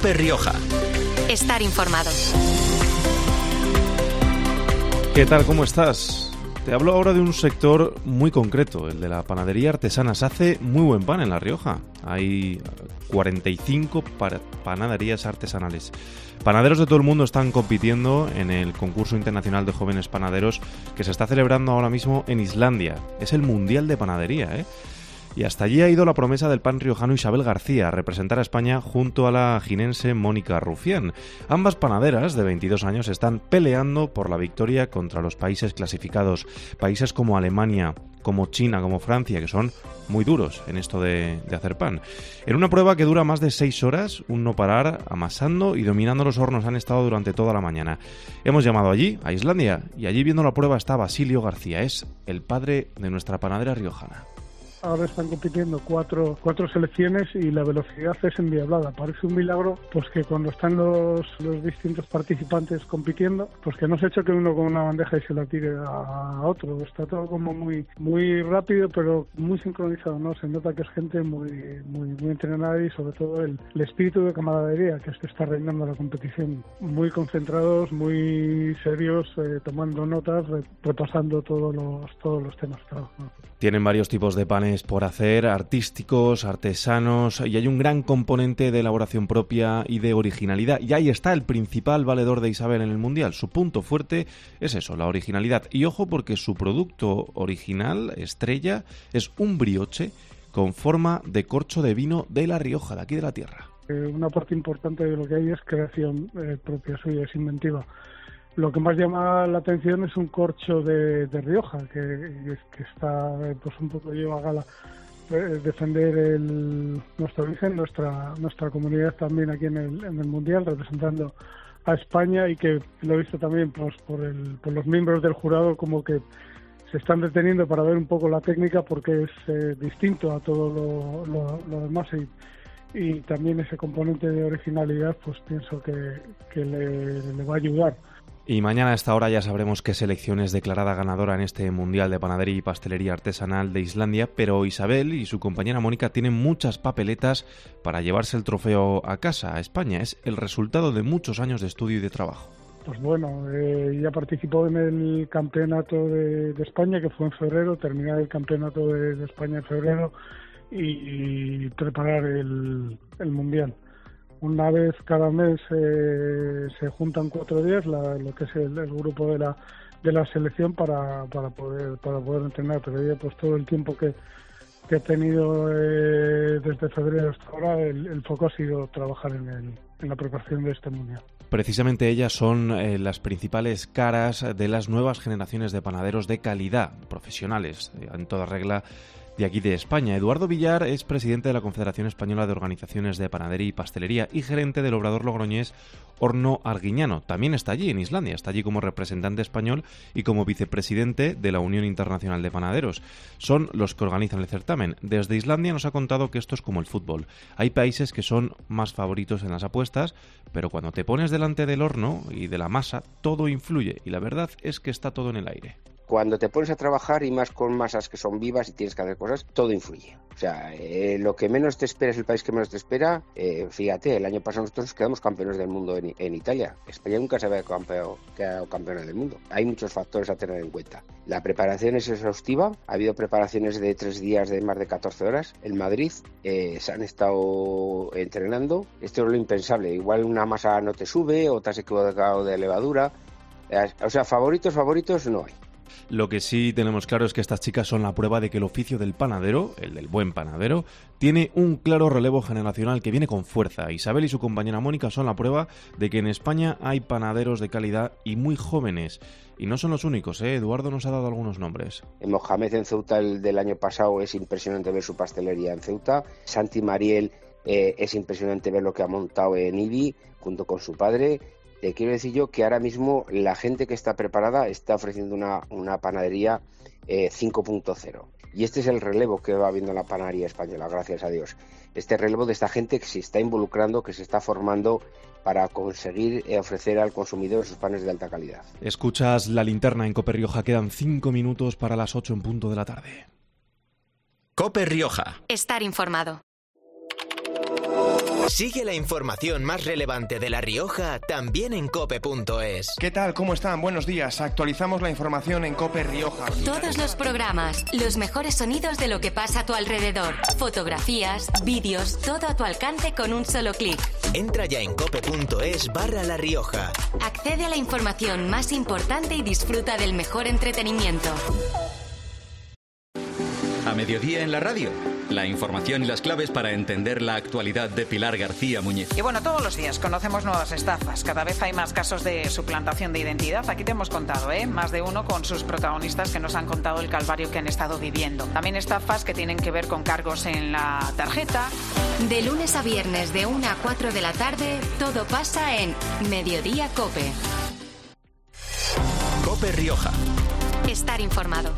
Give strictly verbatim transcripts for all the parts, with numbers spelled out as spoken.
COPE Rioja. Estar informado. ¿Qué tal? ¿Cómo estás? Te hablo ahora de un sector muy concreto, el de la panadería artesana. Se hace muy buen pan en La Rioja. Hay cuarenta y cinco panaderías artesanales. Panaderos de todo el mundo están compitiendo en el concurso internacional de jóvenes panaderos que se está celebrando ahora mismo en Islandia. Es el Mundial de Panadería, ¿eh? Y hasta allí ha ido la promesa del pan riojano Isabel García a representar a España junto a la jinense Mónica Rufián. Ambas panaderas de veintidós años están peleando por la victoria contra los países clasificados, países como Alemania, como China, como Francia, que son muy duros en esto de, de hacer pan. En una prueba que dura más de seis horas, un no parar, amasando y dominando los hornos han estado durante toda la mañana. Hemos llamado allí, a Islandia, y allí viendo la prueba está Basilio García, es el padre de nuestra panadera riojana. Ahora están compitiendo cuatro, cuatro selecciones y la velocidad es endiablada. Parece un milagro pues que cuando están los, los distintos participantes compitiendo, pues que no se choque uno con una bandeja y se la tire a otro. Está todo como muy muy rápido, pero muy sincronizado, ¿no? Se nota que es gente muy muy muy entrenada y sobre todo el, el espíritu de camaradería que es que está reinando la competición. Muy concentrados, muy serios, eh, tomando notas, repasando todos los todos los temas. Claro, ¿no? Tienen varios tipos de panes por hacer, artísticos, artesanos, y hay un gran componente de elaboración propia y de originalidad. Y ahí está el principal valedor de Isabel en el Mundial. Su punto fuerte es eso, la originalidad. Y ojo porque su producto original, estrella, es un brioche con forma de corcho de vino de La Rioja, de aquí de la tierra. Eh, una parte importante de lo que hay es creación eh, propia suya, es inventiva. Lo que más llama la atención es un corcho de, de Rioja, que, que está pues un poco lleva a gala eh, defender el, nuestro origen, nuestra nuestra comunidad también aquí en el, en el Mundial, representando a España, y que lo he visto también pues, por, el, por los miembros del jurado como que se están deteniendo para ver un poco la técnica porque es eh, distinto a todo lo, lo, lo demás y y también ese componente de originalidad pues pienso que, que le, le va a ayudar. Y mañana a esta hora ya sabremos qué selección es declarada ganadora en este Mundial de Panadería y Pastelería Artesanal de Islandia, pero Isabel y su compañera Mónica tienen muchas papeletas para llevarse el trofeo a casa, a España. Es el resultado de muchos años de estudio y de trabajo. Pues bueno, eh, ya participó en el campeonato de, de España, que fue en febrero, terminar el campeonato de, de España en febrero y, y preparar el, el Mundial. Una vez cada mes eh, se juntan cuatro días la, lo que es el, el grupo de la de la selección para, para poder para poder entrenar, pero ella pues todo el tiempo que, que he tenido eh, desde febrero hasta ahora el, el foco ha sido trabajar en, el, en la preparación de este mundial. Precisamente ellas son eh, las principales caras de las nuevas generaciones de panaderos de calidad, profesionales, eh, en toda regla, de aquí de España. Eduardo Villar es presidente de la Confederación Española de Organizaciones de Panadería y Pastelería y gerente del obrador logroñés Horno Arguiñano. También está allí en Islandia, está allí como representante español y como vicepresidente de la Unión Internacional de Panaderos. Son los que organizan el certamen. Desde Islandia nos ha contado que esto es como el fútbol. Hay países que son más favoritos en las apuestas, pero cuando te pones delante del horno y de la masa, todo influye y la verdad es que está todo en el aire. Cuando te pones a trabajar y más con masas que son vivas y tienes que hacer cosas, todo influye. O sea, eh, lo que menos te espera es el país que menos te espera. Eh, fíjate, el año pasado nosotros quedamos campeones del mundo en, en Italia. España nunca se había campeado, quedado campeona del mundo. Hay muchos factores a tener en cuenta. La preparación es exhaustiva. Ha habido preparaciones de tres días de más de catorce horas. En Madrid eh, se han estado entrenando. Esto es lo impensable. Igual una masa no te sube o te has equivocado de levadura. Eh, o sea, favoritos, favoritos no hay. Lo que sí tenemos claro es que estas chicas son la prueba de que el oficio del panadero, el del buen panadero, tiene un claro relevo generacional que viene con fuerza. Isabel y su compañera Mónica son la prueba de que en España hay panaderos de calidad y muy jóvenes. Y no son los únicos, ¿eh? Eduardo nos ha dado algunos nombres. Mohamed en Ceuta, el del año pasado, es impresionante ver su pastelería en Ceuta. Santi Mariel, eh, es impresionante ver lo que ha montado en Ibi junto con su padre. Te quiero decir yo que ahora mismo la gente que está preparada está ofreciendo una, una panadería eh, cinco punto cero. Y este es el relevo que va habiendo en la panadería española, gracias a Dios. Este relevo de esta gente que se está involucrando, que se está formando para conseguir eh, ofrecer al consumidor sus panes de alta calidad. Escuchas La Linterna en COPE Rioja. Quedan cinco minutos para las ocho en punto de la tarde. COPE Rioja. Estar informado. Sigue la información más relevante de La Rioja también en cope punto es. ¿Qué tal? ¿Cómo están? Buenos días. Actualizamos la información en Cope Rioja. Todos los programas, los mejores sonidos de lo que pasa a tu alrededor. Fotografías, vídeos, todo a tu alcance con un solo clic. Entra ya en cope punto es barra La Rioja. Accede a la información más importante y disfruta del mejor entretenimiento. A mediodía en la radio. La información y las claves para entender la actualidad de Pilar García Muñiz. Y bueno, todos los días conocemos nuevas estafas. Cada vez hay más casos de suplantación de identidad. Aquí te hemos contado, ¿eh? Más de uno con sus protagonistas que nos han contado el calvario que han estado viviendo. También estafas que tienen que ver con cargos en la tarjeta. De lunes a viernes de una a cuatro de la tarde, todo pasa en Mediodía Cope. Cope Rioja. Estar informado.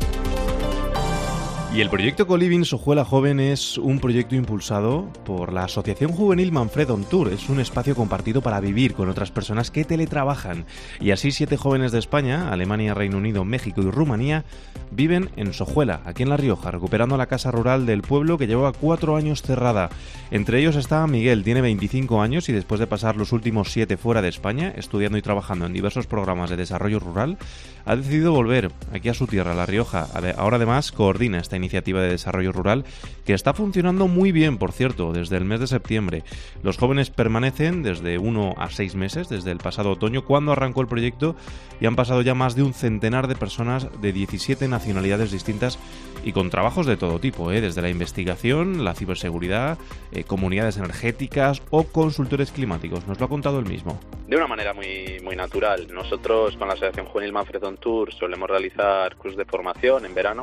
Y el proyecto Coliving Sojuela Joven es un proyecto impulsado por la Asociación Juvenil Manfred On Tour. Es un espacio compartido para vivir con otras personas que teletrabajan. Y así siete jóvenes de España, Alemania, Reino Unido, México y Rumanía viven en Sojuela, aquí en La Rioja, recuperando la casa rural del pueblo que llevaba cuatro años cerrada. Entre ellos está Miguel, tiene veinticinco años y después de pasar los últimos siete fuera de España, estudiando y trabajando en diversos programas de desarrollo rural, ha decidido volver aquí a su tierra, La Rioja. Ahora además coordina esta iniciativa de desarrollo rural que está funcionando muy bien, por cierto, desde el mes de septiembre. Los jóvenes permanecen desde uno a seis meses, desde el pasado otoño, cuando arrancó el proyecto, y han pasado ya más de un centenar de personas de diecisiete nacionalidades distintas y con trabajos de todo tipo, ¿eh? Desde la investigación, la ciberseguridad, eh, comunidades energéticas o consultores climáticos. Nos lo ha contado él mismo. De una manera muy, muy natural. Nosotros con la Asociación Juvenil Manfred On Tour solemos realizar cursos de formación en verano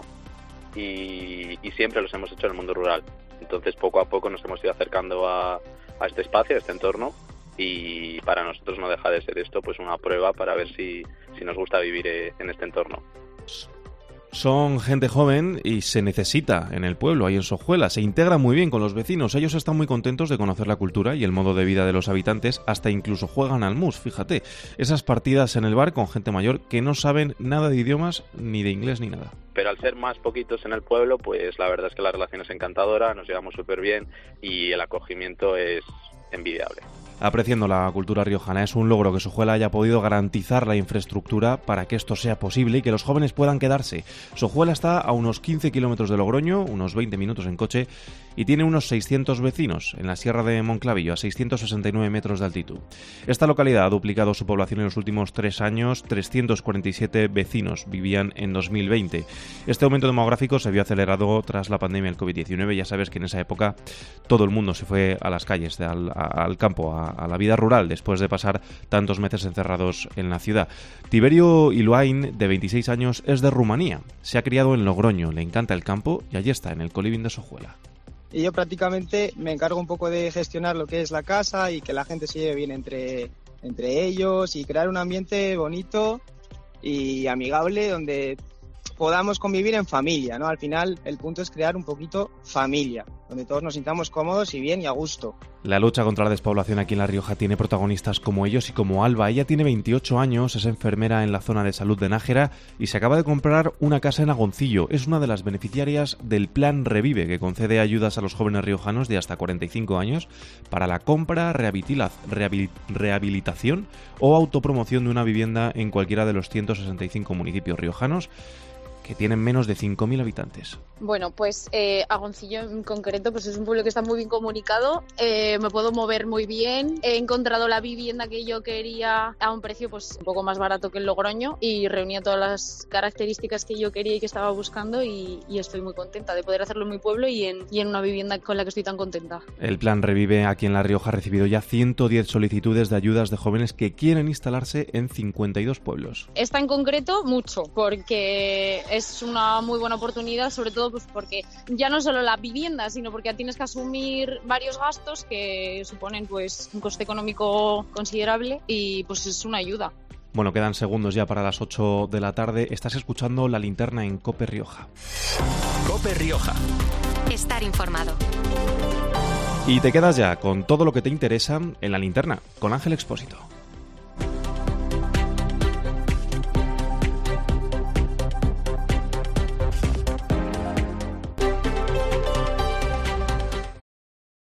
y, y siempre los hemos hecho en el mundo rural. Entonces poco a poco nos hemos ido acercando a, a este espacio, a este entorno, y para nosotros no deja de ser esto pues una prueba para ver si, si nos gusta vivir en este entorno. Son gente joven y se necesita en el pueblo, ahí en Sojuela. Se integra muy bien con los vecinos. Ellos están muy contentos de conocer la cultura y el modo de vida de los habitantes. Hasta incluso juegan al mus, fíjate. Esas partidas en el bar con gente mayor que no saben nada de idiomas, ni de inglés, ni nada. Pero al ser más poquitos en el pueblo, pues la verdad es que la relación es encantadora, nos llevamos súper bien y el acogimiento es envidiable. Apreciando la cultura riojana, es un logro que Sojuela haya podido garantizar la infraestructura para que esto sea posible y que los jóvenes puedan quedarse. Sojuela está a unos quince kilómetros de Logroño, unos veinte minutos en coche, y tiene unos seiscientos vecinos en la sierra de Monclavillo, a seiscientos sesenta y nueve metros de altitud. Esta localidad ha duplicado su población en los últimos tres años, trescientos cuarenta y siete vecinos vivían en dos mil veinte. Este aumento demográfico se vio acelerado tras la pandemia del covid diecinueve. Ya sabes que en esa época todo el mundo se fue a las calles, al, al campo, a a la vida rural después de pasar tantos meses encerrados en la ciudad. Tiberio Iluain, de veintiséis años, es de Rumanía. Se ha criado en Logroño, le encanta el campo y allí está, en el Coliving de Sojuela. Y yo prácticamente me encargo un poco de gestionar lo que es la casa y que la gente se lleve bien entre, entre ellos y crear un ambiente bonito y amigable donde podamos convivir en familia, ¿no? Al final el punto es crear un poquito familia, donde todos nos sintamos cómodos y bien y a gusto. La lucha contra la despoblación aquí en La Rioja tiene protagonistas como ellos y como Alba. Ella tiene veintiocho años, es enfermera en la zona de salud de Nájera y se acaba de comprar una casa en Agoncillo. Es una de las beneficiarias del Plan Revive, que concede ayudas a los jóvenes riojanos de hasta cuarenta y cinco años para la compra, rehabilitación o autopromoción de una vivienda en cualquiera de los ciento sesenta y cinco municipios riojanos que tienen menos de cinco mil habitantes. Bueno, pues eh, Agoncillo en concreto pues es un pueblo que está muy bien comunicado, eh, me puedo mover muy bien, he encontrado la vivienda que yo quería a un precio pues un poco más barato que el Logroño y reunía todas las características que yo quería y que estaba buscando y, y estoy muy contenta de poder hacerlo en mi pueblo y en, y en una vivienda con la que estoy tan contenta. El Plan Revive aquí en La Rioja ha recibido ya ciento diez solicitudes de ayudas de jóvenes que quieren instalarse en cincuenta y dos pueblos. Esta en concreto mucho, porque es una muy buena oportunidad, sobre todo pues porque ya no solo la vivienda, sino porque tienes que asumir varios gastos que suponen pues un coste económico considerable y pues es una ayuda. Bueno, quedan segundos ya para las ocho de la tarde. Estás escuchando La Linterna en Cope Rioja. Cope Rioja. Estar informado. Y te quedas ya con todo lo que te interesa en La Linterna, con Ángel Expósito.